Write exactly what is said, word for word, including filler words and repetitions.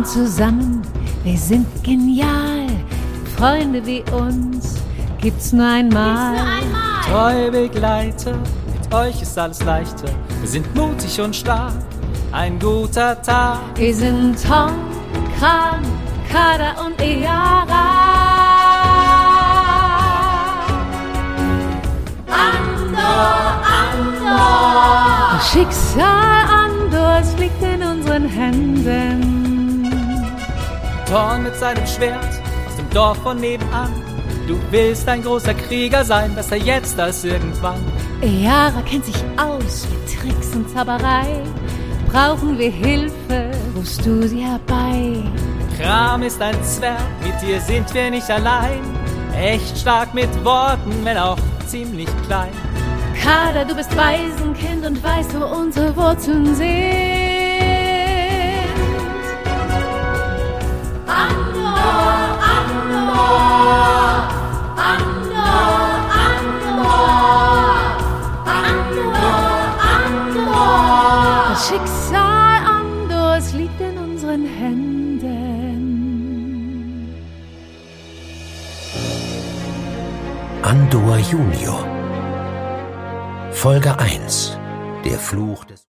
zusammen, wir sind genial. Freunde wie uns gibt's nur einmal. Gibt's nur einmal. Treue Begleiter, mit euch ist alles leichter. Wir sind mutig und stark, ein guter Tag. Wir sind Tom, Kran, Kader und Eara. Andor, Andor. Das Schicksal Andors liegt in unseren Händen. Thorn mit seinem Schwert aus dem Dorf von nebenan. Du willst ein großer Krieger sein, besser jetzt als irgendwann. Eara kennt sich aus mit Tricks und Zauberei. Brauchen wir Hilfe, rufst du sie herbei. Kram ist ein Zwerg, mit dir sind wir nicht allein. Echt stark mit Worten, wenn auch ziemlich klein. Kader, du bist Waisenkind und weißt, wo unsere Wurzeln sind. Andor, Andor. Andor, Andor. Andor, Andor. Das Schicksal Andors liegt in unseren Händen. Andor Junior Folge eins. Der Fluch des